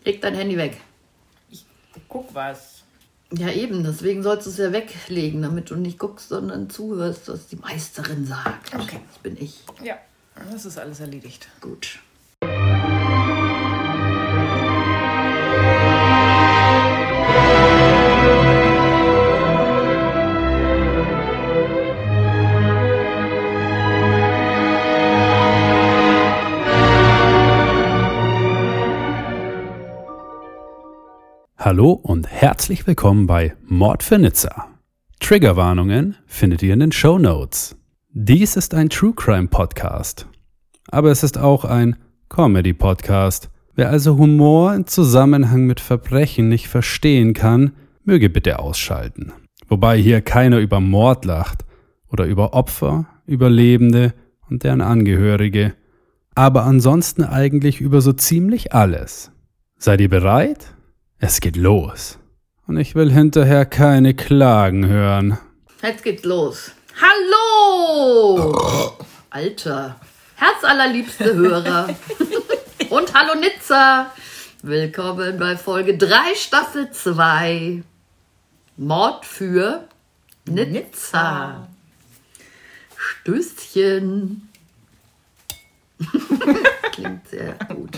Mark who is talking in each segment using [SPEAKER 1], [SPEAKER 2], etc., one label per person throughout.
[SPEAKER 1] Leg dein Handy weg.
[SPEAKER 2] Ich guck was.
[SPEAKER 1] Ja eben, deswegen sollst du es ja weglegen, damit du nicht guckst, sondern zuhörst, was die Meisterin sagt.
[SPEAKER 2] Okay.
[SPEAKER 1] Das bin ich.
[SPEAKER 2] Ja, das ist alles erledigt.
[SPEAKER 1] Gut.
[SPEAKER 3] Hallo und herzlich willkommen bei Mord für Nizza. Triggerwarnungen findet ihr in den Shownotes. Dies ist ein True Crime Podcast, aber es ist auch ein Comedy Podcast. Wer also Humor im Zusammenhang mit Verbrechen nicht verstehen kann, möge bitte ausschalten. Wobei hier keiner über Mord lacht oder über Opfer, Überlebende und deren Angehörige, aber ansonsten eigentlich über so ziemlich alles. Seid ihr bereit? Es geht los. Und ich will hinterher keine Klagen hören.
[SPEAKER 1] Jetzt geht's los. Hallo! Alter, herzallerliebste Hörer. Und hallo Nizza. Willkommen bei Folge 3, Staffel 2. Mord für Nizza. Stößchen. Klingt sehr gut.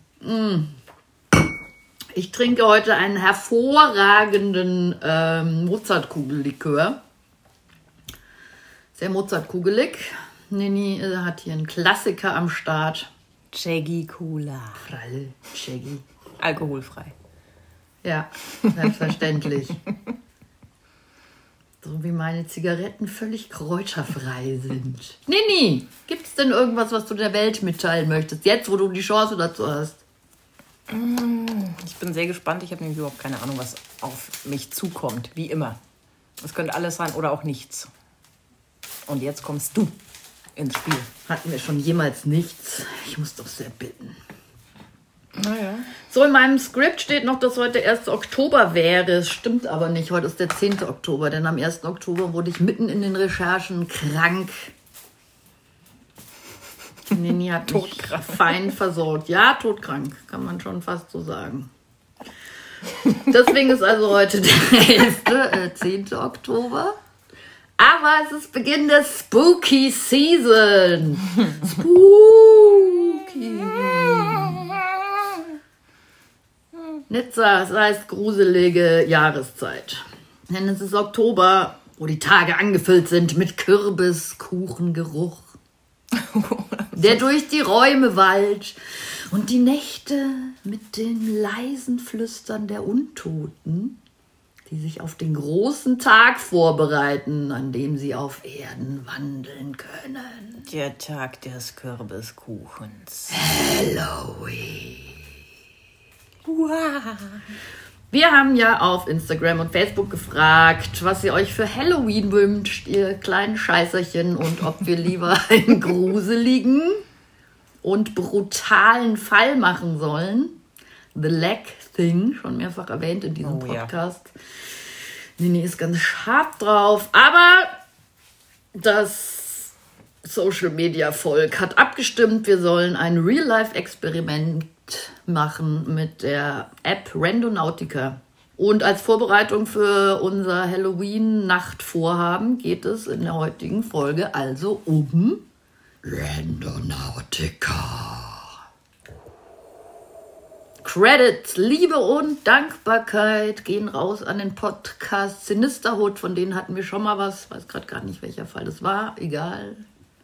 [SPEAKER 1] Ich trinke heute einen hervorragenden Mozartkugellikör. Sehr Mozartkugelig. Nini hat hier einen Klassiker am Start.
[SPEAKER 2] Jaggi Cola.
[SPEAKER 1] Prall, Jaggi.
[SPEAKER 2] Alkoholfrei.
[SPEAKER 1] Ja, selbstverständlich. So wie meine Zigaretten völlig kräuterfrei sind. Nini, gibt es denn irgendwas, was du der Welt mitteilen möchtest? Jetzt, wo du die Chance dazu hast.
[SPEAKER 2] Ich bin sehr gespannt. Ich habe nämlich überhaupt keine Ahnung, was auf mich zukommt. Wie immer. Es könnte alles sein oder auch nichts. Und jetzt kommst du ins Spiel.
[SPEAKER 1] Hatten wir schon jemals nichts. Ich muss doch sehr bitten.
[SPEAKER 2] Naja.
[SPEAKER 1] So, in meinem Skript steht noch, dass heute 1. Oktober wäre. Es stimmt aber nicht. Heute ist der 10. Oktober. Denn am 1. Oktober wurde ich mitten in den Recherchen krank. Nini hat mich fein versorgt. Ja, todkrank, kann man schon fast so sagen. Deswegen ist also heute der 10. Oktober. Aber es ist Beginn der Spooky Season. Spooky. Nizza, es heißt gruselige Jahreszeit. Denn es ist Oktober, wo die Tage angefüllt sind mit Kürbiskuchengeruch, der durch die Räume wallt und die Nächte mit den leisen Flüstern der Untoten, die sich auf den großen Tag vorbereiten, an dem sie auf Erden wandeln können.
[SPEAKER 2] Der Tag des Kürbiskuchens.
[SPEAKER 1] Halloween.
[SPEAKER 2] Wow.
[SPEAKER 1] Wir haben ja auf Instagram und Facebook gefragt, was ihr euch für Halloween wünscht, ihr kleinen Scheißerchen, und ob wir lieber einen gruseligen und brutalen Fall machen sollen. The Leg Thing, schon mehrfach erwähnt in diesem Podcast. Ja. Nini ist ganz scharf drauf, aber das Social-Media-Volk hat abgestimmt, wir sollen ein Real-Life-Experiment machen mit der App Randonautica. Und als Vorbereitung für unser Halloween-Nachtvorhaben geht es in der heutigen Folge also um Randonautica. Credits, Liebe und Dankbarkeit gehen raus an den Podcast Sinisterhood, von denen hatten wir schon mal was, weiß gerade gar nicht, welcher Fall das war, egal.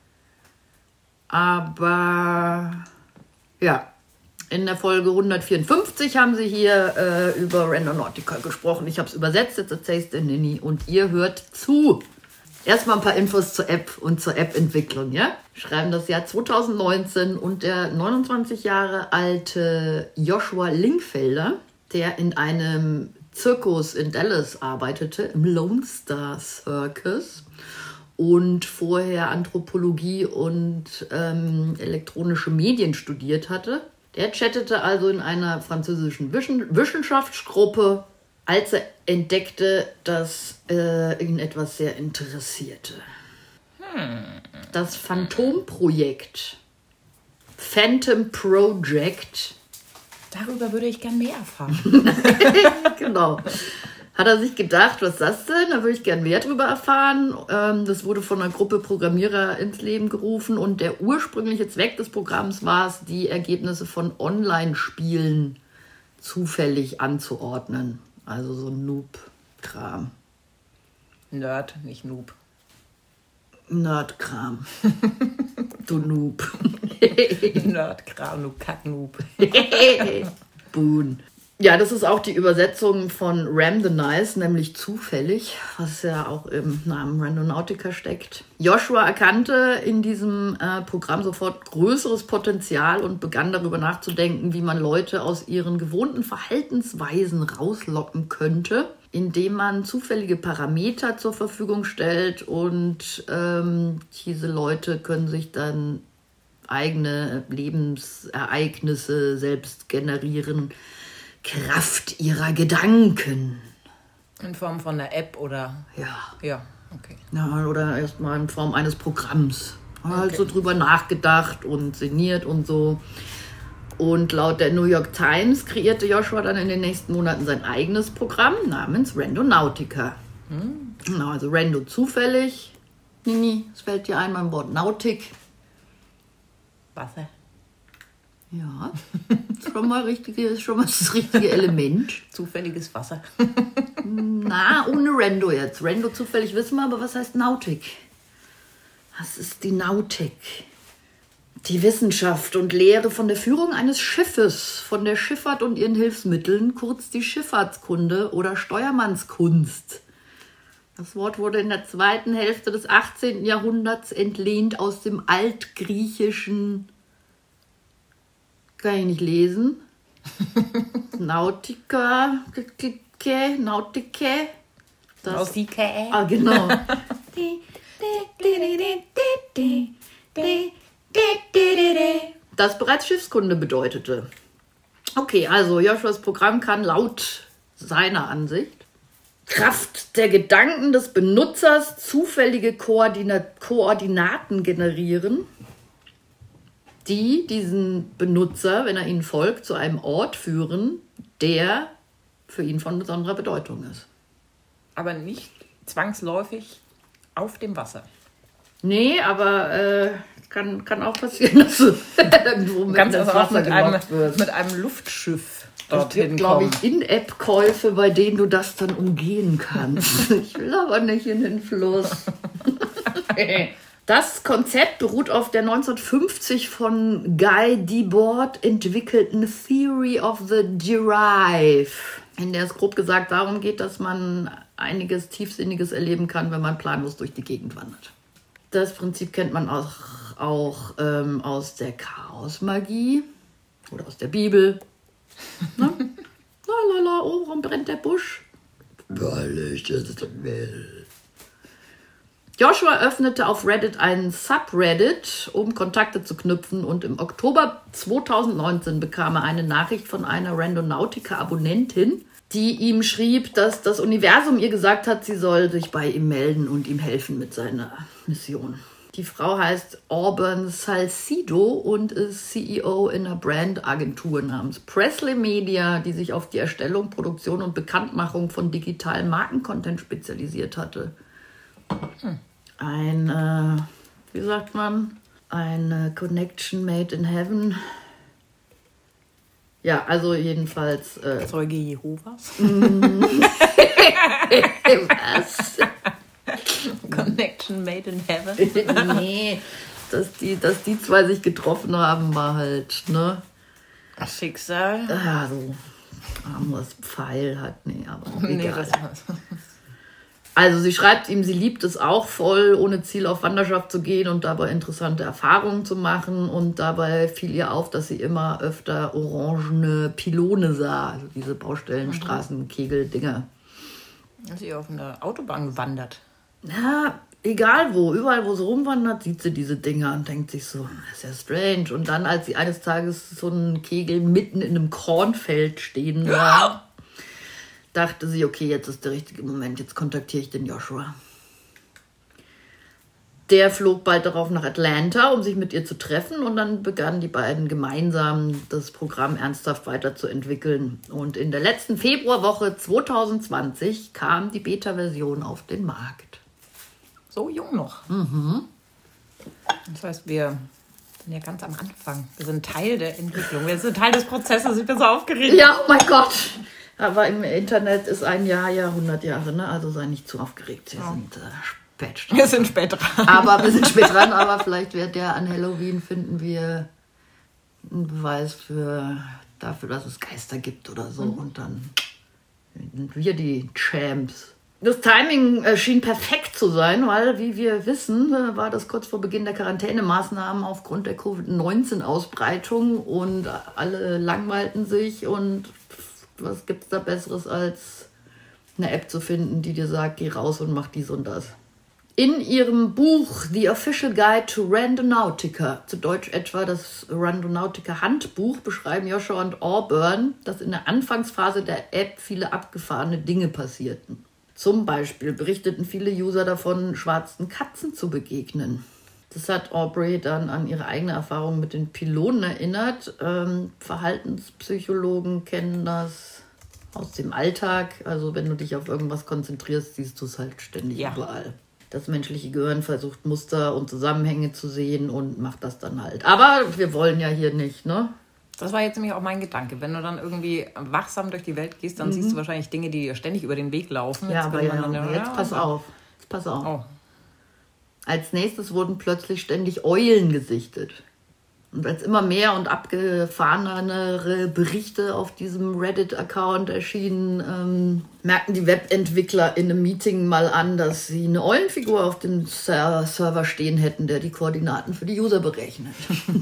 [SPEAKER 1] Aber ja, in der Folge 154 haben sie hier über Randonautica gesprochen. Ich habe es übersetzt, jetzt erzähle ich es der Nini und ihr hört zu. Erstmal ein paar Infos zur App und zur App-Entwicklung, ja? Schreiben das Jahr 2019 und der 29 Jahre alte Joshua Linkfelder, der in einem Zirkus in Dallas arbeitete, im Lone Star Circus, und vorher Anthropologie und elektronische Medien studiert hatte. Der chattete also in einer französischen Wissenschaftsgruppe, als er entdeckte, dass ihn etwas sehr interessierte. Das Phantom-Projekt, Phantom Project,
[SPEAKER 2] Darüber würde ich gern mehr erfahren.
[SPEAKER 1] Genau. Hat er sich gedacht, was ist das denn? Da würde ich gern mehr drüber erfahren. Das wurde von einer Gruppe Programmierer ins Leben gerufen und der ursprüngliche Zweck des Programms war es, die Ergebnisse von Online-Spielen zufällig anzuordnen. Also so Noob-Kram.
[SPEAKER 2] Nerd, nicht Noob.
[SPEAKER 1] Nerd-Kram. Du Noob.
[SPEAKER 2] Nerd-Kram, du Kack-Noob.
[SPEAKER 1] Boon. Ja, das ist auch die Übersetzung von Randomnize, nämlich zufällig, was ja auch im Namen Randonautica steckt. Joshua erkannte in diesem Programm sofort größeres Potenzial und begann darüber nachzudenken, wie man Leute aus ihren gewohnten Verhaltensweisen rauslocken könnte, indem man zufällige Parameter zur Verfügung stellt und diese Leute können sich dann eigene Lebensereignisse selbst generieren, Kraft ihrer Gedanken.
[SPEAKER 2] In Form von einer App oder? Ja, okay.
[SPEAKER 1] Ja, oder erstmal in Form eines Programms. Halt so drüber nachgedacht und sinniert und so. Und laut der New York Times kreierte Joshua dann in den nächsten Monaten sein eigenes Programm namens Randonautica. Genau, also Rando zufällig. Nini, es fällt dir ein beim Wort Nautik.
[SPEAKER 2] Wasser.
[SPEAKER 1] Ja, ist schon mal das richtige Element.
[SPEAKER 2] Zufälliges Wasser.
[SPEAKER 1] Na, ohne Rando jetzt. Rando zufällig wissen wir, aber was heißt Nautik? Was ist die Nautik? Die Wissenschaft und Lehre von der Führung eines Schiffes, von der Schifffahrt und ihren Hilfsmitteln, kurz die Schifffahrtskunde oder Steuermannskunst. Das Wort wurde in der zweiten Hälfte des 18. Jahrhunderts entlehnt aus dem altgriechischen, kann ich nicht lesen, Nautike. Ah, genau. Das bereits Schiffskunde bedeutete. Okay, also Joshuas Programm kann laut seiner Ansicht Kraft der Gedanken des Benutzers zufällige Koordinaten generieren, die diesen Benutzer, wenn er ihnen folgt, zu einem Ort führen, der für ihn von besonderer Bedeutung ist.
[SPEAKER 2] Aber nicht zwangsläufig auf dem Wasser.
[SPEAKER 1] Nee, aber kann auch passieren, dass du irgendwo mit
[SPEAKER 2] Ganz
[SPEAKER 1] ins
[SPEAKER 2] also auch
[SPEAKER 1] Wasser
[SPEAKER 2] mit einem Luftschiff
[SPEAKER 1] Es
[SPEAKER 2] dorthin
[SPEAKER 1] gibt, glaube
[SPEAKER 2] kommen.
[SPEAKER 1] ich, In-App-Käufe, bei denen du das dann umgehen kannst. Ich will aber nicht in den Fluss. Das Konzept beruht auf der 1950 von Guy Debord entwickelten Theory of the Giraffe, in der es grob gesagt darum geht, dass man einiges Tiefsinniges erleben kann, wenn man planlos durch die Gegend wandert. Das Prinzip kennt man auch aus der Chaosmagie oder aus der Bibel. Ne? Lalala, oh, warum brennt der Busch? Weil ich es will. Joshua öffnete auf Reddit einen Subreddit, um Kontakte zu knüpfen, und im Oktober 2019 bekam er eine Nachricht von einer Randonautica-Abonnentin, die ihm schrieb, dass das Universum ihr gesagt hat, sie soll sich bei ihm melden und ihm helfen mit seiner Mission. Die Frau heißt Auburn Salcido und ist CEO in einer Brandagentur namens Presley Media, die sich auf die Erstellung, Produktion und Bekanntmachung von digitalen Markencontent spezialisiert hatte. Wie sagt man? Eine Connection made in heaven. Ja, also jedenfalls.
[SPEAKER 2] Zeuge Jehovas?
[SPEAKER 1] Was?
[SPEAKER 2] Connection made in heaven?
[SPEAKER 1] Nee, dass die zwei sich getroffen haben, war halt, ne?
[SPEAKER 2] Schicksal?
[SPEAKER 1] Ja, so armes Pfeil hat, nee, aber egal. Also sie schreibt ihm, sie liebt es auch voll, ohne Ziel auf Wanderschaft zu gehen und dabei interessante Erfahrungen zu machen. Und dabei fiel ihr auf, dass sie immer öfter orangene Pylone sah, also diese Baustellenstraßen, Kegel-Dinger.
[SPEAKER 2] Dass sie auf einer Autobahn wandert.
[SPEAKER 1] Ja, egal wo, überall wo sie rumwandert, sieht sie diese Dinger und denkt sich so, das ist ja strange. Und dann, als sie eines Tages so einen Kegel mitten in einem Kornfeld stehen sah, dachte sie, okay, jetzt ist der richtige Moment, jetzt kontaktiere ich den Joshua. Der flog bald darauf nach Atlanta, um sich mit ihr zu treffen. Und dann begannen die beiden gemeinsam das Programm ernsthaft weiterzuentwickeln. Und in der letzten Februarwoche 2020 kam die Beta-Version auf den Markt.
[SPEAKER 2] So jung noch. Das heißt, wir sind ja ganz am Anfang. Wir sind Teil der Entwicklung. Wir sind Teil des Prozesses. Ich bin so aufgeregt.
[SPEAKER 1] Ja, oh mein Gott. Aber im Internet ist ein Jahr ja 100 Jahre, ne? Also sei nicht zu aufgeregt. Wir sind spät dran.
[SPEAKER 2] Wir sind spät dran.
[SPEAKER 1] Aber wir sind spät dran, aber vielleicht wird ja an Halloween finden wir einen Beweis dafür, dass es Geister gibt oder so. Und dann sind wir die Champs. Das Timing schien perfekt zu sein, weil, wie wir wissen, war das kurz vor Beginn der Quarantänemaßnahmen aufgrund der Covid-19-Ausbreitung und alle langweilten sich. Und was gibt es da Besseres, als eine App zu finden, die dir sagt, geh raus und mach dies und das. In ihrem Buch The Official Guide to Randonautica, zu Deutsch etwa das Randonautica Handbuch, beschreiben Joshua und Auburn, dass in der Anfangsphase der App viele abgefahrene Dinge passierten. Zum Beispiel berichteten viele User davon, schwarzen Katzen zu begegnen. Das hat Aubrey dann an ihre eigene Erfahrung mit den Pylonen erinnert. Verhaltenspsychologen kennen das aus dem Alltag. Also wenn du dich auf irgendwas konzentrierst, siehst du es halt ständig überall. Das menschliche Gehirn versucht Muster und Zusammenhänge zu sehen und macht das dann halt. Aber wir wollen ja hier nicht, ne?
[SPEAKER 2] Das war jetzt nämlich auch mein Gedanke. Wenn du dann irgendwie wachsam durch die Welt gehst, dann siehst du wahrscheinlich Dinge, die dir ständig über den Weg laufen.
[SPEAKER 1] Ja, aber jetzt pass auf. Pass auf.
[SPEAKER 2] Oh.
[SPEAKER 1] Als nächstes wurden plötzlich ständig Eulen gesichtet. Und als immer mehr und abgefahrenere Berichte auf diesem Reddit-Account erschienen, merkten die Webentwickler in einem Meeting mal an, dass sie eine Eulenfigur auf dem Server stehen hätten, der die Koordinaten für die User berechnet.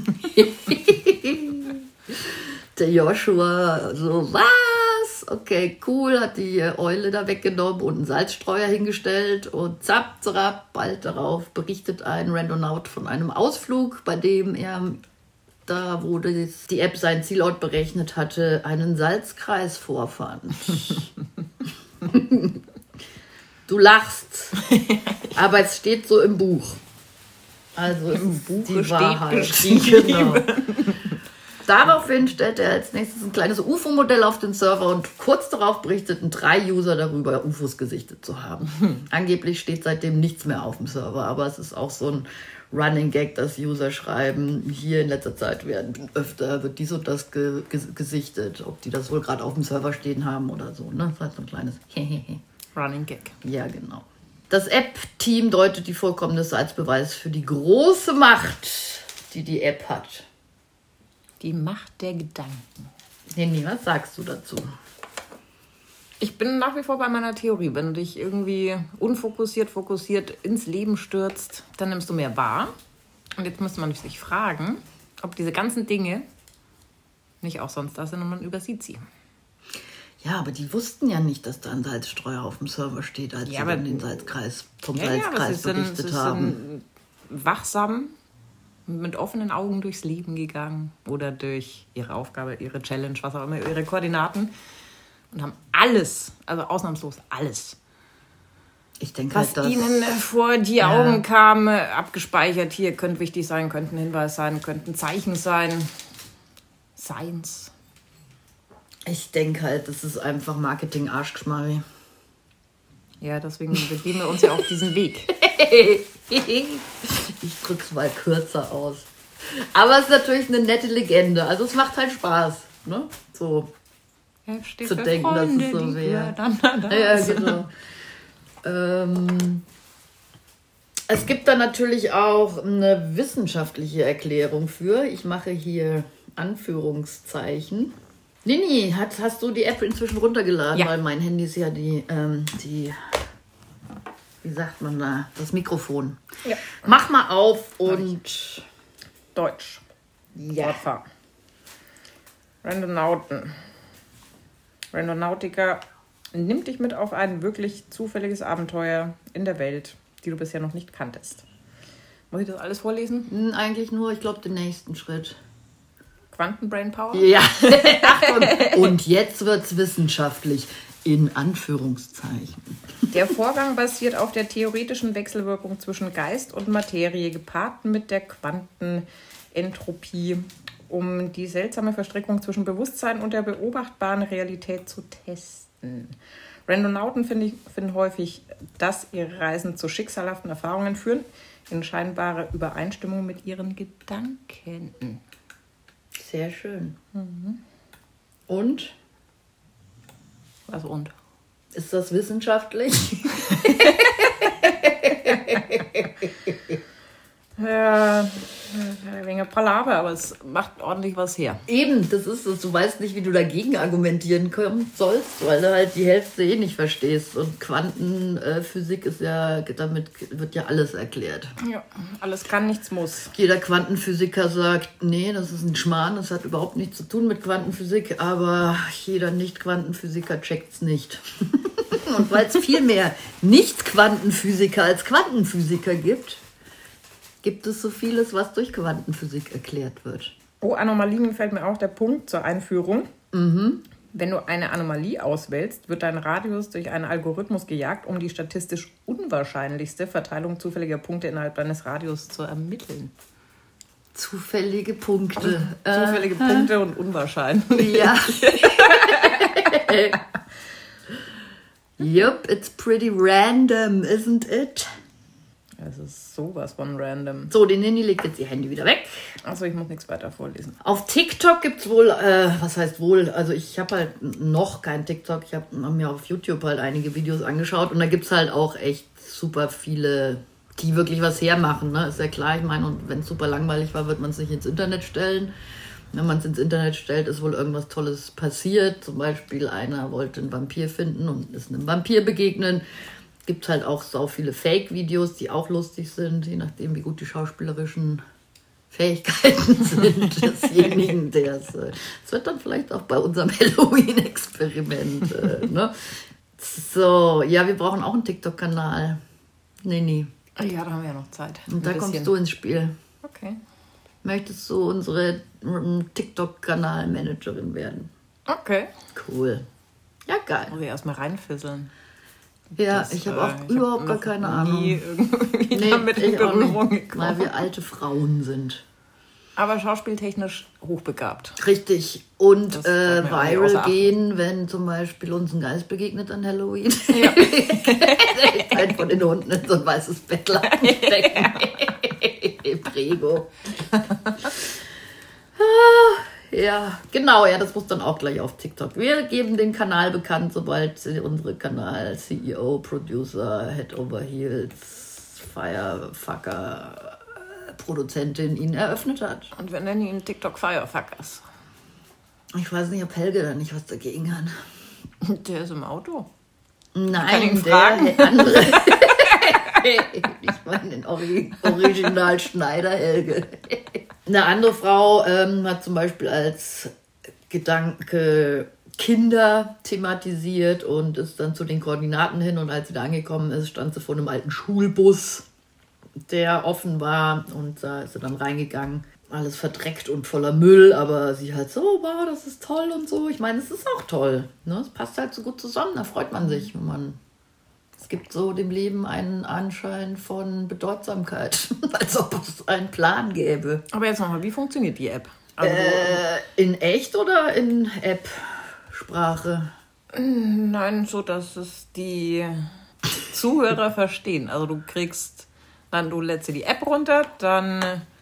[SPEAKER 1] Der Joshua so, was? Okay, cool, hat die Eule da weggenommen und einen Salzstreuer hingestellt und zapp, zapp, bald darauf berichtet ein Randonaut von einem Ausflug, bei dem er da, wo die App seinen Zielort berechnet hatte, einen Salzkreis vorfand. Du lachst, aber es steht so im Buch. Also im Buch die Wahrheit. Genau. Daraufhin stellte er als nächstes ein kleines UFO-Modell auf den Server und kurz darauf berichteten 3 User darüber, UFOs gesichtet zu haben. Angeblich steht seitdem nichts mehr auf dem Server, aber es ist auch so ein Running Gag, dass User schreiben, hier in letzter Zeit wird dies und das gesichtet, ob die das wohl gerade auf dem Server stehen haben oder so. Ne? Das ist halt so ein kleines
[SPEAKER 2] Running Gag.
[SPEAKER 1] Ja, genau. Das App-Team deutet die Vorkommnisse als Beweis für die große Macht, die die App hat.
[SPEAKER 2] Die Macht der Gedanken.
[SPEAKER 1] Henny, was sagst du dazu?
[SPEAKER 2] Ich bin nach wie vor bei meiner Theorie. Wenn du dich irgendwie fokussiert ins Leben stürzt, dann nimmst du mehr wahr. Und jetzt müsste man sich fragen, ob diese ganzen Dinge nicht auch sonst da sind und man übersieht sie.
[SPEAKER 1] Ja, aber die wussten ja nicht, dass da ein Salzstreuer auf dem Server steht, als sie dann den Salzkreis Salzkreis berichtet haben.
[SPEAKER 2] Sind wachsam, mit offenen Augen durchs Leben gegangen oder durch ihre Aufgabe, ihre Challenge, was auch immer, ihre Koordinaten und haben alles, also ausnahmslos alles,
[SPEAKER 1] ich denke
[SPEAKER 2] was
[SPEAKER 1] halt,
[SPEAKER 2] ihnen vor die Augen kam, abgespeichert. Hier könnte wichtig sein, könnte ein Hinweis sein, könnte ein Zeichen sein. Science.
[SPEAKER 1] Ich denke halt, das ist einfach Marketing-Arschgeschmarri.
[SPEAKER 2] Ja, deswegen begeben wir uns ja auf diesen Weg.
[SPEAKER 1] Ich drück's mal kürzer aus. Aber es ist natürlich eine nette Legende. Also es macht halt Spaß, ne? So zu denken, Freunde, dass es so wäre. Ja, genau. Es gibt da natürlich auch eine wissenschaftliche Erklärung für. Ich mache hier Anführungszeichen. Nini, hast du die App inzwischen runtergeladen?
[SPEAKER 2] Ja.
[SPEAKER 1] Weil mein Handy ist ja die wie sagt man da, das Mikrofon.
[SPEAKER 2] Ja.
[SPEAKER 1] Mach mal auf und...
[SPEAKER 2] Deutsch.
[SPEAKER 1] Ja.
[SPEAKER 2] Fortfahren. Randonautica nimmt dich mit auf ein wirklich zufälliges Abenteuer in der Welt, die du bisher noch nicht kanntest. Muss ich das alles vorlesen?
[SPEAKER 1] Eigentlich nur, ich glaube, den nächsten Schritt.
[SPEAKER 2] Quantenbrainpower?
[SPEAKER 1] Ja. Und jetzt wird's wissenschaftlich. In Anführungszeichen.
[SPEAKER 2] Der Vorgang basiert auf der theoretischen Wechselwirkung zwischen Geist und Materie, gepaart mit der Quantenentropie, um die seltsame Verstrickung zwischen Bewusstsein und der beobachtbaren Realität zu testen. Randonauten finden häufig, dass ihre Reisen zu schicksalhaften Erfahrungen führen, in scheinbare Übereinstimmung mit ihren Gedanken.
[SPEAKER 1] Sehr schön. Und?
[SPEAKER 2] Was und?
[SPEAKER 1] Ist das wissenschaftlich?
[SPEAKER 2] Ja, ein wenig Palaver, aber es macht ordentlich was her.
[SPEAKER 1] Eben, das ist es. Du weißt nicht, wie du dagegen argumentieren sollst, weil du halt die Hälfte nicht verstehst. Und Quantenphysik ist ja, damit wird ja alles erklärt.
[SPEAKER 2] Ja, alles kann, nichts muss.
[SPEAKER 1] Jeder Quantenphysiker sagt, nee, das ist ein Schmarrn, das hat überhaupt nichts zu tun mit Quantenphysik, aber jeder Nicht-Quantenphysiker checkt's nicht. Und weil es viel mehr Nicht-Quantenphysiker als Quantenphysiker gibt es so vieles, was durch Quantenphysik erklärt wird.
[SPEAKER 2] Oh, Anomalien fällt mir auch der Punkt zur Einführung. Wenn du eine Anomalie auswählst, wird dein Radius durch einen Algorithmus gejagt, um die statistisch unwahrscheinlichste Verteilung zufälliger Punkte innerhalb deines Radius zu ermitteln.
[SPEAKER 1] Zufällige Punkte.
[SPEAKER 2] Zufällige Punkte und unwahrscheinlich.
[SPEAKER 1] Ja. Yup, it's pretty random, isn't it?
[SPEAKER 2] Es ist sowas von random.
[SPEAKER 1] So, die Nini legt jetzt ihr Handy wieder weg.
[SPEAKER 2] Achso, ich muss nichts weiter vorlesen.
[SPEAKER 1] Auf TikTok gibt es wohl, was heißt wohl, also ich habe halt noch kein TikTok, ich habe mir auf YouTube halt einige Videos angeschaut und da gibt es halt auch echt super viele, die wirklich was hermachen, ne? Ist ja klar, ich meine, und wenn es super langweilig war, wird man es nicht ins Internet stellen. Wenn man es ins Internet stellt, ist wohl irgendwas Tolles passiert. Zum Beispiel einer wollte einen Vampir finden und ist einem Vampir begegnen. Gibt halt auch so viele Fake-Videos, die auch lustig sind, je nachdem, wie gut die schauspielerischen Fähigkeiten sind desjenigen, der es... Es wird dann vielleicht auch bei unserem Halloween-Experiment, ne? So, ja, wir brauchen auch einen TikTok-Kanal. Nini.
[SPEAKER 2] Ja, da haben wir ja noch Zeit.
[SPEAKER 1] Und da kommst du ins Spiel.
[SPEAKER 2] Okay.
[SPEAKER 1] Möchtest du unsere TikTok-Kanal-Managerin werden?
[SPEAKER 2] Okay.
[SPEAKER 1] Cool. Ja, geil.
[SPEAKER 2] Muss ich erstmal reinfisseln.
[SPEAKER 1] Ja, ich habe auch überhaupt gar keine Ahnung.
[SPEAKER 2] Nie irgendwie damit in Berührung gekommen.
[SPEAKER 1] Weil wir alte Frauen sind.
[SPEAKER 2] Aber schauspieltechnisch hochbegabt.
[SPEAKER 1] Richtig. Und
[SPEAKER 2] Das
[SPEAKER 1] viral gehen, wenn zum Beispiel uns ein Geist begegnet an Halloween.
[SPEAKER 2] Ja.
[SPEAKER 1] Ein von den Hunden in so ein weißes Bettlaken stecken. Prego. Ja, genau, ja, das muss dann auch gleich auf TikTok. Wir geben den Kanal bekannt, sobald unsere Kanal-CEO, Producer, Head over Heels, Firefucker, Produzentin ihn eröffnet hat.
[SPEAKER 2] Und wir nennen ihn TikTok Firefuckers.
[SPEAKER 1] Ich weiß nicht, ob Helge da nicht was dagegen hat.
[SPEAKER 2] Der ist im Auto.
[SPEAKER 1] Nein, der andere. Ich meine den Original Schneider Helge. Eine andere Frau hat zum Beispiel als Gedanke Kinder thematisiert und ist dann zu den Koordinaten hin. Und als sie da angekommen ist, stand sie vor einem alten Schulbus, der offen war. Und da ist sie dann reingegangen. Alles verdreckt und voller Müll, aber sie halt so, wow, das ist toll und so. Ich meine, es ist auch toll. Ne? Es passt halt so gut zusammen, da freut man sich, wenn man... Es gibt so dem Leben einen Anschein von Bedeutsamkeit, als ob es einen Plan gäbe.
[SPEAKER 2] Aber jetzt nochmal, wie funktioniert die App? Also
[SPEAKER 1] in echt oder in App-Sprache?
[SPEAKER 2] Nein, so dass es die Zuhörer verstehen. Also du lädst dir die App runter, dann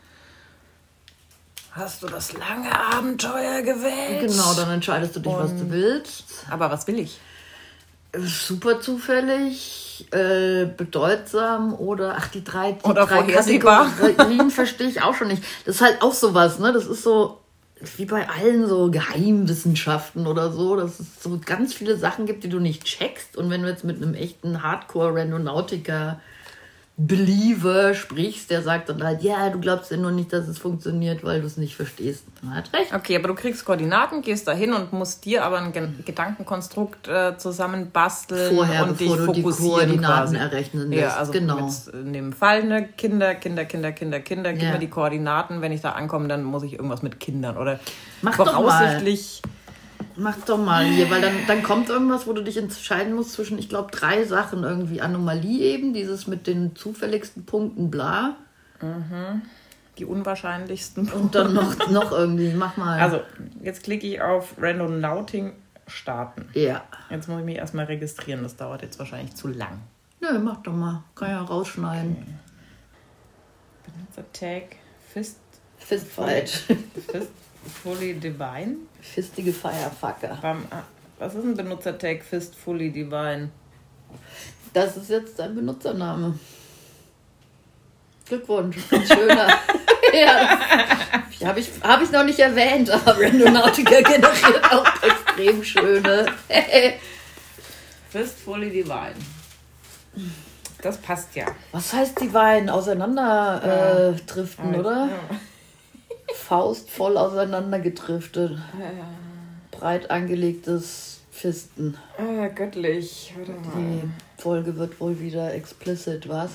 [SPEAKER 2] hast du das lange Abenteuer gewählt.
[SPEAKER 1] Genau, dann entscheidest du dich, was du willst.
[SPEAKER 2] Aber was will ich?
[SPEAKER 1] Super zufällig, bedeutsam oder die drei
[SPEAKER 2] vorhersehbar.
[SPEAKER 1] Kategorien verstehe ich auch schon nicht. Das ist halt auch sowas, ne? Das ist so wie bei allen so Geheimwissenschaften oder so, dass es so ganz viele Sachen gibt, die du nicht checkst. Und wenn du jetzt mit einem echten Hardcore-Randonautiker Believer sprichst, der sagt dann halt, ja, du glaubst ja nur nicht, dass es funktioniert, weil du es nicht verstehst. Man hat recht.
[SPEAKER 2] Okay, aber du kriegst Koordinaten, gehst da hin und musst dir aber ein Gedankenkonstrukt zusammenbasteln
[SPEAKER 1] Vorher,
[SPEAKER 2] und
[SPEAKER 1] bevor
[SPEAKER 2] dich
[SPEAKER 1] du die
[SPEAKER 2] fokussieren
[SPEAKER 1] Koordinaten
[SPEAKER 2] quasi.
[SPEAKER 1] errechnen lässt.
[SPEAKER 2] Ja, also
[SPEAKER 1] genau.
[SPEAKER 2] in dem Fall Kinder, gib
[SPEAKER 1] Ja.
[SPEAKER 2] mir die Koordinaten. Wenn ich da ankomme, dann muss ich irgendwas mit Kindern oder
[SPEAKER 1] Mach doch
[SPEAKER 2] voraussichtlich
[SPEAKER 1] Mach doch mal hier, weil dann kommt irgendwas, wo du dich entscheiden musst zwischen, ich glaube, 3 Sachen irgendwie. Anomalie eben, dieses mit den zufälligsten Punkten, bla.
[SPEAKER 2] Die unwahrscheinlichsten.
[SPEAKER 1] Und dann noch irgendwie, mach mal.
[SPEAKER 2] Also, jetzt klicke ich auf Randonauting starten.
[SPEAKER 1] Ja.
[SPEAKER 2] Jetzt muss ich mich erstmal registrieren, das dauert jetzt wahrscheinlich zu lang.
[SPEAKER 1] Nö, mach doch mal. Kann ja rausschneiden.
[SPEAKER 2] Okay. Benutzertag
[SPEAKER 1] Fistfight.
[SPEAKER 2] Fistfully Divine.
[SPEAKER 1] Fistige Firefucker.
[SPEAKER 2] Was ist ein Benutzertag Fistfully Divine?
[SPEAKER 1] Das ist jetzt dein Benutzername. Glückwunsch, ein schöner. Ja, habe ich noch nicht erwähnt, aber Randonautica generiert auch extrem schöne.
[SPEAKER 2] Fistfully Divine. Das passt ja.
[SPEAKER 1] Was heißt Divine? Auseinander driften, oder?
[SPEAKER 2] Ja.
[SPEAKER 1] Faust voll auseinander gedriftet. Breit angelegtes Fisten.
[SPEAKER 2] Göttlich. Warte mal.
[SPEAKER 1] Die Folge wird wohl wieder explicit, was?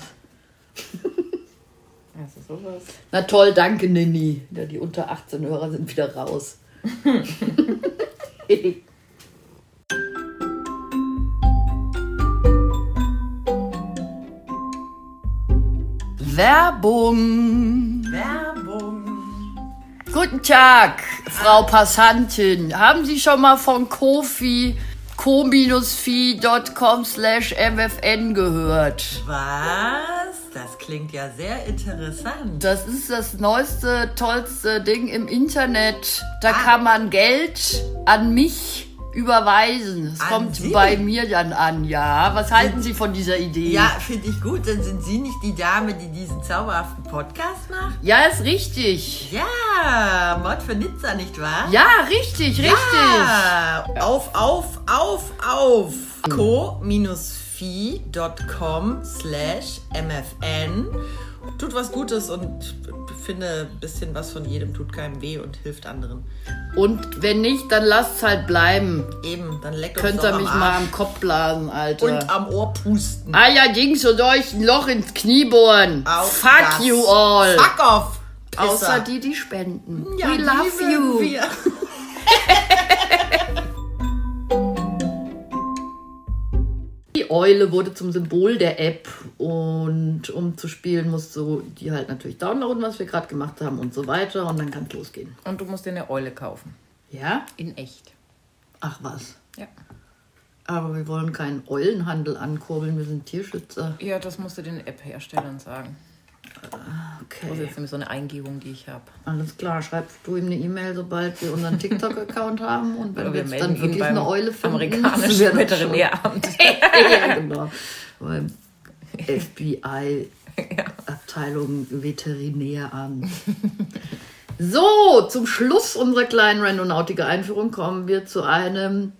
[SPEAKER 2] Also sowas.
[SPEAKER 1] Na toll, danke, Nini. Ja, die unter 18 Hörer sind wieder raus. Werbung. Guten Tag, Frau Passantin. Haben Sie schon mal von Ko-fi, ko-fi.com/mfn gehört?
[SPEAKER 4] Was? Das klingt ja sehr interessant.
[SPEAKER 1] Das ist das neueste, tollste Ding im Internet. Da kann man Geld an mich überweisen. Es kommt
[SPEAKER 4] Sie?
[SPEAKER 1] bei mir dann an, ja. Was halten Sie von dieser Idee?
[SPEAKER 4] Ja, finde ich gut. Dann sind Sie nicht die Dame, die diesen zauberhaften Podcast macht?
[SPEAKER 1] Ja, ist richtig.
[SPEAKER 4] Ja, Mod für Nizza, nicht wahr?
[SPEAKER 1] Ja, richtig.
[SPEAKER 4] Ja. Auf. ko-fi.com/mfn. Tut was Gutes und finde ein bisschen was von jedem, tut keinem weh und hilft anderen.
[SPEAKER 1] Und wenn nicht, dann lasst es halt bleiben.
[SPEAKER 4] Eben, dann leckt uns
[SPEAKER 1] Könnt
[SPEAKER 4] doch
[SPEAKER 1] ihr mich
[SPEAKER 4] am
[SPEAKER 1] mal
[SPEAKER 4] Arsch
[SPEAKER 1] am Kopf blasen, Alter.
[SPEAKER 4] und am Ohr pusten.
[SPEAKER 1] Allerdings und euch ein Loch ins Knie bohren.
[SPEAKER 4] Auf
[SPEAKER 1] Fuck
[SPEAKER 4] das.
[SPEAKER 1] you all.
[SPEAKER 4] Fuck off!
[SPEAKER 1] Außer
[SPEAKER 4] Pisser.
[SPEAKER 1] die spenden.
[SPEAKER 4] Ja,
[SPEAKER 1] We
[SPEAKER 4] die
[SPEAKER 1] love
[SPEAKER 4] mögen
[SPEAKER 1] you.
[SPEAKER 4] wir.
[SPEAKER 1] Die Eule wurde zum Symbol der App und um zu spielen musst du die halt natürlich downloaden, was wir gerade gemacht haben und so weiter und dann kann es losgehen.
[SPEAKER 2] Und du musst dir eine Eule kaufen.
[SPEAKER 1] Ja?
[SPEAKER 2] In echt.
[SPEAKER 1] Ach was.
[SPEAKER 2] Ja.
[SPEAKER 1] Aber wir wollen keinen Eulenhandel ankurbeln, wir sind Tierschützer.
[SPEAKER 2] Ja, das musst du den App-Herstellern sagen. Das ist
[SPEAKER 1] Okay,
[SPEAKER 2] jetzt nämlich so eine Eingebung, die ich habe.
[SPEAKER 1] alles klar. Schreibst du ihm eine E-Mail, sobald wir unseren TikTok-Account haben und wenn
[SPEAKER 2] Oder
[SPEAKER 1] wir
[SPEAKER 2] wir
[SPEAKER 1] jetzt dann
[SPEAKER 2] melden ihn
[SPEAKER 1] wirklich eine
[SPEAKER 2] beim
[SPEAKER 1] Eule finden,
[SPEAKER 2] amerikanischen
[SPEAKER 1] wäre das schon-
[SPEAKER 2] Veterinäramt.
[SPEAKER 1] Ja, genau. Beim FBI, Abteilung Veterinäramt. So, zum Schluss unserer kleinen Randonautica-Einführung kommen wir zu einem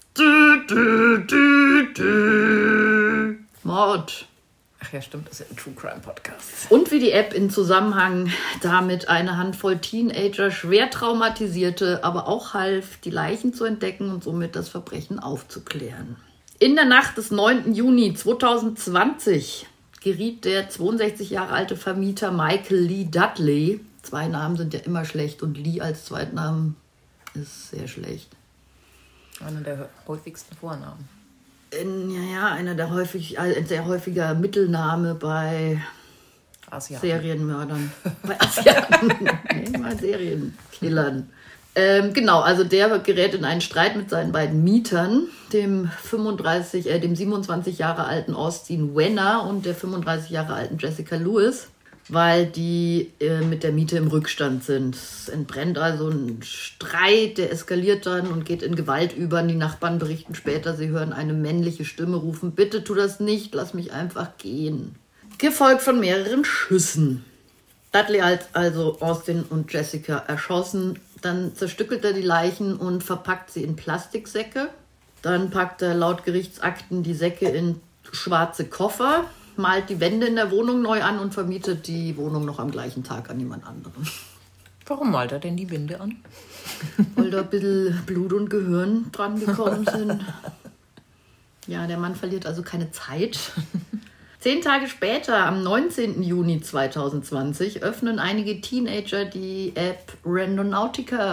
[SPEAKER 1] Mord.
[SPEAKER 2] Ach ja, stimmt, das ist ja ein True Crime Podcast.
[SPEAKER 1] Und wie die App in Zusammenhang damit eine Handvoll Teenager schwer traumatisierte, aber auch half, die Leichen zu entdecken und somit das Verbrechen aufzuklären. In der Nacht des 9. Juni 2020 geriet der 62 Jahre alte Vermieter Michael Lee Dudley, 2 Namen sind ja immer schlecht und Lee als Zweitnamen ist sehr schlecht,
[SPEAKER 2] Einer der häufigsten Vornamen.
[SPEAKER 1] einer der sehr häufiger Mittelname bei
[SPEAKER 2] Asiaten.
[SPEAKER 1] Serienmördern. Bei Asiaten. Nee, bei Serienkillern. Genau, also der gerät in einen Streit mit seinen beiden Mietern, dem 27 Jahre alten Austin Wenner und der 35 Jahre alten Jessica Lewis, weil die mit der Miete im Rückstand sind. Es entbrennt also ein Streit, der eskaliert dann und geht in Gewalt über. Die Nachbarn berichten später, sie hören eine männliche Stimme rufen, bitte tu das nicht, lass mich einfach gehen. Gefolgt von mehreren Schüssen. Dudley hat also Austin und Jessica erschossen. Dann zerstückelt er die Leichen und verpackt sie in Plastiksäcke. Dann packt er laut Gerichtsakten die Säcke in schwarze Koffer, malt die Wände in der Wohnung neu an und vermietet die Wohnung noch am gleichen Tag an jemand anderen.
[SPEAKER 2] Warum malt er denn die Wände an?
[SPEAKER 1] Weil da ein bisschen Blut und Gehirn dran gekommen sind. Ja, der Mann verliert also keine Zeit. 10 Tage später, am 19. Juni 2020, öffnen einige Teenager die App Randonautica.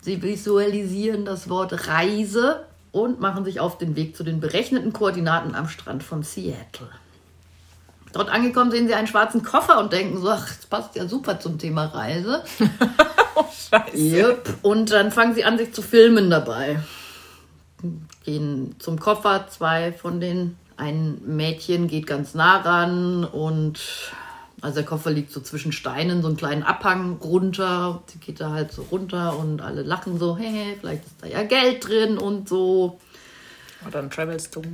[SPEAKER 1] Sie visualisieren das Wort Reise und machen sich auf den Weg zu den berechneten Koordinaten am Strand von Seattle. Dort angekommen sehen sie einen schwarzen Koffer und denken so, ach, das passt ja super zum Thema Reise.
[SPEAKER 2] Oh, scheiße.
[SPEAKER 1] Yep. Und dann fangen sie an, sich zu filmen dabei. Gehen zum Koffer, ein Mädchen geht ganz nah ran und also der Koffer liegt so zwischen Steinen, so einen kleinen Abhang runter. Sie geht da halt so runter und alle lachen so, hey, vielleicht ist da ja Geld drin und so.
[SPEAKER 2] Oder ein Travel-Stone.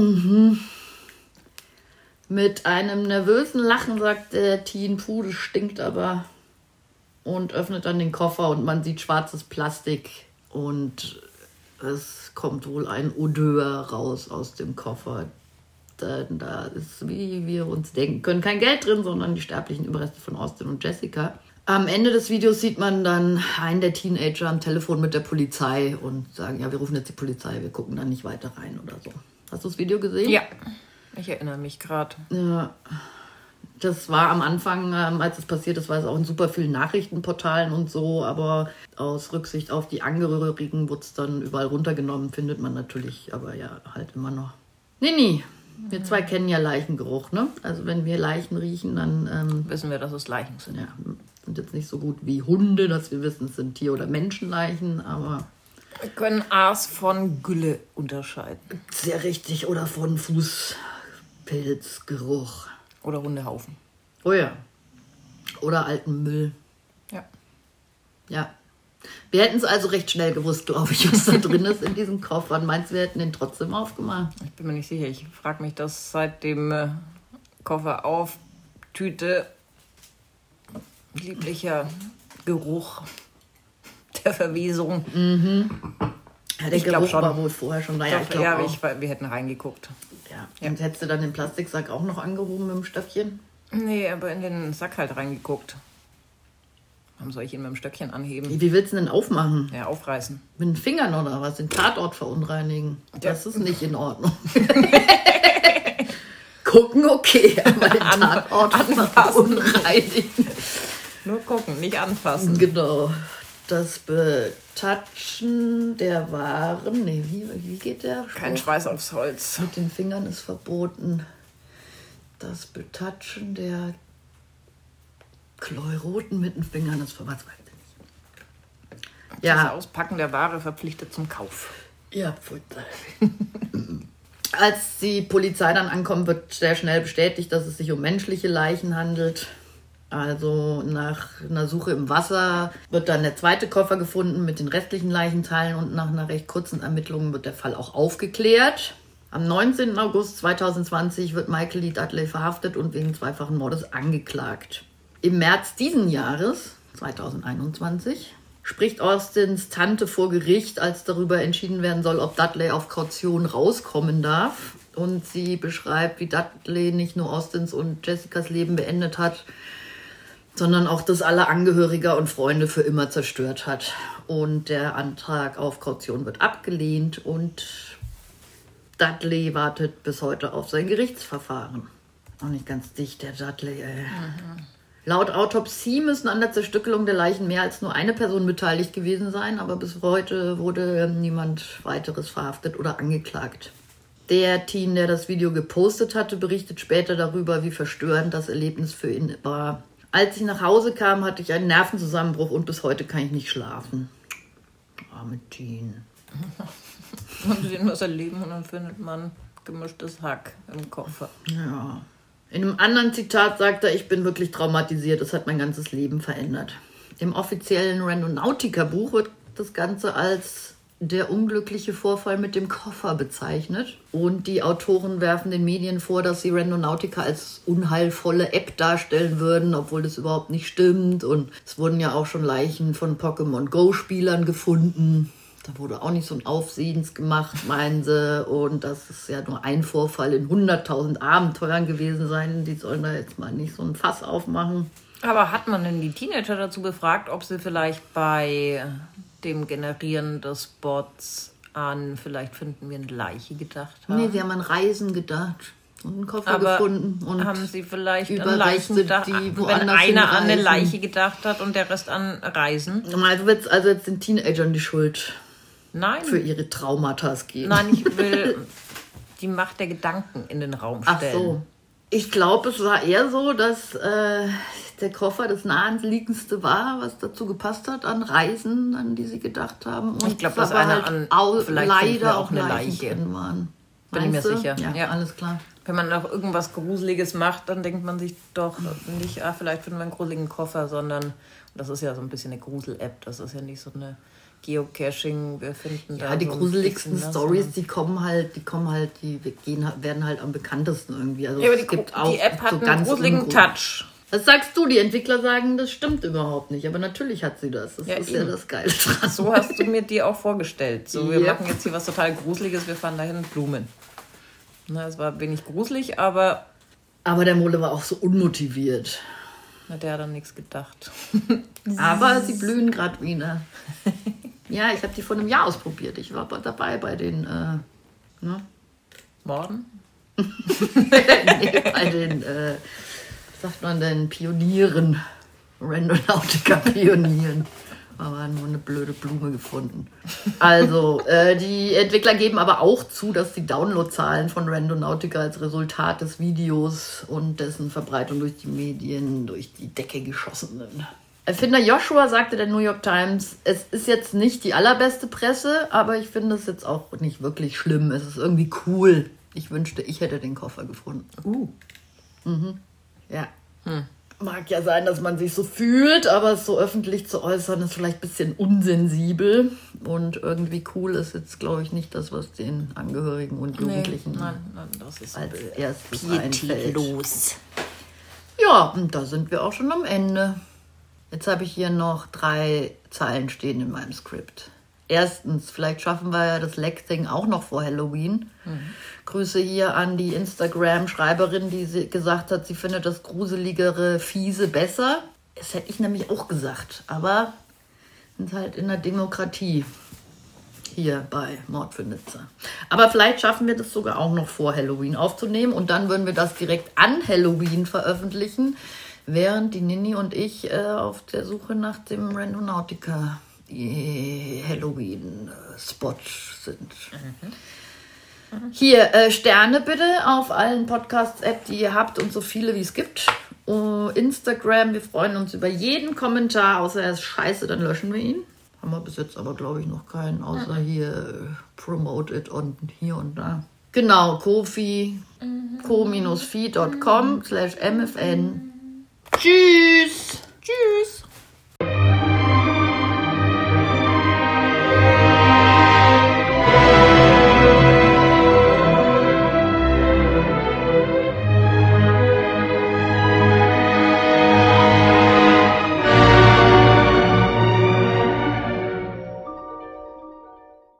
[SPEAKER 1] Mit einem nervösen Lachen sagt der Teen, puh, das stinkt aber. Und öffnet dann den Koffer und man sieht schwarzes Plastik und es kommt wohl ein Odeur raus aus dem Koffer. Da ist, wie wir uns denken können, kein Geld drin, sondern die sterblichen Überreste von Austin und Jessica. Am Ende des Videos sieht man dann einen der Teenager am Telefon mit der Polizei und sagen, ja, wir rufen jetzt die Polizei, wir gucken da nicht weiter rein oder so. Hast du das Video gesehen?
[SPEAKER 2] Ja, ich erinnere mich gerade.
[SPEAKER 1] Ja, das war am Anfang, als es passiert ist, war es auch in super vielen Nachrichtenportalen und so, aber aus Rücksicht auf die Angehörigen wurde es dann überall runtergenommen, findet man natürlich, aber ja, halt immer noch. Nee, wir zwei kennen ja Leichengeruch, ne? Also wenn wir Leichen riechen, dann
[SPEAKER 2] Wissen wir, dass es Leichen sind.
[SPEAKER 1] ja, sind jetzt nicht so gut wie Hunde, dass wir wissen, es sind Tier- oder Menschenleichen, aber
[SPEAKER 2] Wir können Aas von Gülle unterscheiden.
[SPEAKER 1] sehr richtig, oder von Fußpilzgeruch.
[SPEAKER 2] Oder Hundehaufen.
[SPEAKER 1] Oh ja. Oder alten Müll.
[SPEAKER 2] Ja.
[SPEAKER 1] Ja. Wir hätten es also recht schnell gewusst, glaube ich, was da drin ist in diesen Koffern. Meinst du, wir hätten den trotzdem aufgemacht?
[SPEAKER 2] Ich bin mir nicht sicher. Ich frage mich das seit dem Koffer auf, Tüte, lieblicher Geruch der Verwesung.
[SPEAKER 1] Ja, der
[SPEAKER 2] Ich glaub
[SPEAKER 1] Geruch
[SPEAKER 2] schon.
[SPEAKER 1] war wohl vorher schon. Naja, ich glaube
[SPEAKER 2] Ja,
[SPEAKER 1] auch.
[SPEAKER 2] wir hätten reingeguckt.
[SPEAKER 1] Ja. Und hättest du dann den Plastiksack auch noch angehoben mit dem Stöckchen?
[SPEAKER 2] Nee, aber in den Sack halt reingeguckt. Warum soll ich ihn mit dem Stöckchen anheben?
[SPEAKER 1] Wie willst du denn aufmachen?
[SPEAKER 2] Ja, aufreißen.
[SPEAKER 1] Mit den Fingern oder was? Den Tatort verunreinigen? Das ist nicht in Ordnung. Gucken, okay, aber den Tatort verunreinigen.
[SPEAKER 2] Nur gucken, nicht anfassen.
[SPEAKER 1] Genau. Das Betatschen der Waren. Nee, wie geht der?
[SPEAKER 2] Kein
[SPEAKER 1] Spruch?
[SPEAKER 2] Schweiß aufs Holz.
[SPEAKER 1] Mit den Fingern ist verboten. Das Betatschen der Kleuroten mit den Fingern ist verboten. Was weiß ich nicht.
[SPEAKER 2] Das
[SPEAKER 1] Ja,
[SPEAKER 2] Auspacken der Ware verpflichtet zum Kauf.
[SPEAKER 1] ja, als die Polizei dann ankommt, wird sehr schnell bestätigt, dass es sich um menschliche Leichen handelt. Also nach einer Suche im Wasser wird dann der zweite Koffer gefunden mit den restlichen Leichenteilen und nach einer recht kurzen Ermittlung wird der Fall auch aufgeklärt. Am 19. August 2020 wird Michael Lee Dudley verhaftet und wegen zweifachen Mordes angeklagt. Im März diesen Jahres, 2021, spricht Austins Tante vor Gericht, als darüber entschieden werden soll, ob Dudley auf Kaution rauskommen darf. Und sie beschreibt, wie Dudley nicht nur Austins und Jessicas Leben beendet hat, sondern auch das aller Angehöriger und Freunde für immer zerstört hat. Und der Antrag auf Kaution wird abgelehnt und Dudley wartet bis heute auf sein Gerichtsverfahren. Auch nicht ganz dicht, der Dudley, ey. Laut Autopsie müssen an der Zerstückelung der Leichen mehr als nur eine Person beteiligt gewesen sein, aber bis heute wurde niemand weiteres verhaftet oder angeklagt. Der Teen, der das Video gepostet hatte, berichtet später darüber, wie verstörend das Erlebnis für ihn war. Als ich nach Hause kam, hatte ich einen Nervenzusammenbruch und bis heute kann ich nicht schlafen. Arme Teen.
[SPEAKER 2] Man sehen was erleben und dann findet man gemischtes Hack im Koffer.
[SPEAKER 1] Ja. In einem anderen Zitat sagt er, ich bin wirklich traumatisiert, es hat mein ganzes Leben verändert. Im offiziellen Randonautica-Buch wird das Ganze als der unglückliche Vorfall mit dem Koffer bezeichnet. Und die Autoren werfen den Medien vor, dass sie Randonautica als unheilvolle App darstellen würden, obwohl das überhaupt nicht stimmt. Und es wurden ja auch schon Leichen von Pokémon Go-Spielern gefunden. Da wurde auch nicht so ein Aufsehens gemacht, meinen sie. Und das ist ja nur ein Vorfall in 100.000 Abenteuern gewesen sein. Die sollen da jetzt mal nicht so ein Fass aufmachen.
[SPEAKER 2] Aber hat man denn die Teenager dazu befragt, ob sie vielleicht bei dem Generieren des Bots an vielleicht finden wir eine Leiche gedacht haben?
[SPEAKER 1] Nee, sie haben an Reisen gedacht. Und einen Koffer
[SPEAKER 2] Aber
[SPEAKER 1] gefunden. Und
[SPEAKER 2] haben sie vielleicht an
[SPEAKER 1] Überreste,
[SPEAKER 2] Leichen gedacht,
[SPEAKER 1] die
[SPEAKER 2] wenn
[SPEAKER 1] woanders
[SPEAKER 2] einer an eine
[SPEAKER 1] hinreisen.
[SPEAKER 2] Leiche gedacht hat und der Rest an Reisen?
[SPEAKER 1] du willst also jetzt den Teenagern die Schuld
[SPEAKER 2] Nein,
[SPEAKER 1] für ihre Traumata geben.
[SPEAKER 2] nein, ich will die Macht der Gedanken in den Raum
[SPEAKER 1] Ach
[SPEAKER 2] stellen.
[SPEAKER 1] so. Ich glaube, es war eher so, dass der Koffer das naheliegendste war, was dazu gepasst hat an Reisen, an die sie gedacht haben. Und
[SPEAKER 2] Ich glaube, dass
[SPEAKER 1] aber
[SPEAKER 2] einer
[SPEAKER 1] halt
[SPEAKER 2] an- vielleicht finden wir
[SPEAKER 1] leider
[SPEAKER 2] auch
[SPEAKER 1] auch
[SPEAKER 2] eine
[SPEAKER 1] Leichen
[SPEAKER 2] Leiche.
[SPEAKER 1] drin waren.
[SPEAKER 2] Bin ich mir
[SPEAKER 1] Meinst du?
[SPEAKER 2] sicher.
[SPEAKER 1] Ja,
[SPEAKER 2] Ja.
[SPEAKER 1] alles klar.
[SPEAKER 2] Wenn man noch irgendwas Gruseliges macht, dann denkt man sich doch nicht, vielleicht finden wir einen gruseligen Koffer, sondern das ist ja so ein bisschen eine Grusel-App. Das ist ja nicht so eine Geocaching. Wir finden
[SPEAKER 1] Ja,
[SPEAKER 2] da
[SPEAKER 1] die
[SPEAKER 2] so ein
[SPEAKER 1] gruseligsten
[SPEAKER 2] bisschen was,
[SPEAKER 1] Stories,
[SPEAKER 2] sondern-
[SPEAKER 1] werden halt am bekanntesten irgendwie. Also
[SPEAKER 2] Ja, aber
[SPEAKER 1] es gibt auch
[SPEAKER 2] die App hat
[SPEAKER 1] so
[SPEAKER 2] einen
[SPEAKER 1] ganz
[SPEAKER 2] gruseligen
[SPEAKER 1] ungruselig-
[SPEAKER 2] Touch.
[SPEAKER 1] Das sagst du, die Entwickler sagen, das stimmt überhaupt nicht. Aber natürlich hat sie das. Das
[SPEAKER 2] Ja,
[SPEAKER 1] ist ja
[SPEAKER 2] eben.
[SPEAKER 1] das Geile dran.
[SPEAKER 2] So hast du mir die auch vorgestellt. So, wir
[SPEAKER 1] Yep.
[SPEAKER 2] machen jetzt hier was total Gruseliges, wir fahren dahin Blumen. Na, es war wenig gruselig, aber
[SPEAKER 1] Aber der Mole war auch so unmotiviert.
[SPEAKER 2] na, der hat dann nichts gedacht.
[SPEAKER 1] Aber sie blühen gerade wieder. Ja, ich habe die vor einem Jahr ausprobiert. Ich war dabei bei den,
[SPEAKER 2] Morden?
[SPEAKER 1] bei den, sagt man denn, Pionieren. Randonautica-Pionieren. Aber nur eine blöde Blume gefunden. Also, die Entwickler geben aber auch zu, dass die Downloadzahlen von Randonautica als Resultat des Videos und dessen Verbreitung durch die Medien durch die Decke geschossen sind. Erfinder Joshua sagte der New York Times, es ist jetzt nicht die allerbeste Presse, aber ich finde es jetzt auch nicht wirklich schlimm. Es ist irgendwie cool. Ich wünschte, ich hätte den Koffer gefunden. Ja. Mag ja sein, dass man sich so fühlt, aber es so öffentlich zu äußern, ist vielleicht ein bisschen unsensibel. Und irgendwie cool ist jetzt, glaube ich, nicht das, was den Angehörigen und Jugendlichen
[SPEAKER 2] Nein, das ist
[SPEAKER 1] als erstes einfällt.
[SPEAKER 2] pietätlos.
[SPEAKER 1] Ja, und da sind wir auch schon am Ende. Jetzt habe ich hier noch 3 Zeilen stehen in meinem Skript. Erstens, vielleicht schaffen wir ja das Leck-Thing auch noch vor Halloween. Grüße hier an die Instagram-Schreiberin, die gesagt hat, sie findet das gruseligere Fiese besser. Das hätte ich nämlich auch gesagt, aber wir sind halt in der Demokratie hier bei Mord für Nizza. Aber vielleicht schaffen wir das sogar auch noch vor Halloween aufzunehmen und dann würden wir das direkt an Halloween veröffentlichen, während die Nini und ich auf der Suche nach dem Randonautica Halloween-Spot sind. Hier, Sterne bitte auf allen Podcasts-App, die ihr habt und so viele wie es gibt. Instagram, wir freuen uns über jeden Kommentar, außer er ist scheiße, dann löschen wir ihn. Haben wir bis jetzt aber, glaube ich, noch keinen, außer hier promote it und hier und da. Genau, Ko-fi, ko-fi.com/mfn. Tschüss! Tschüss!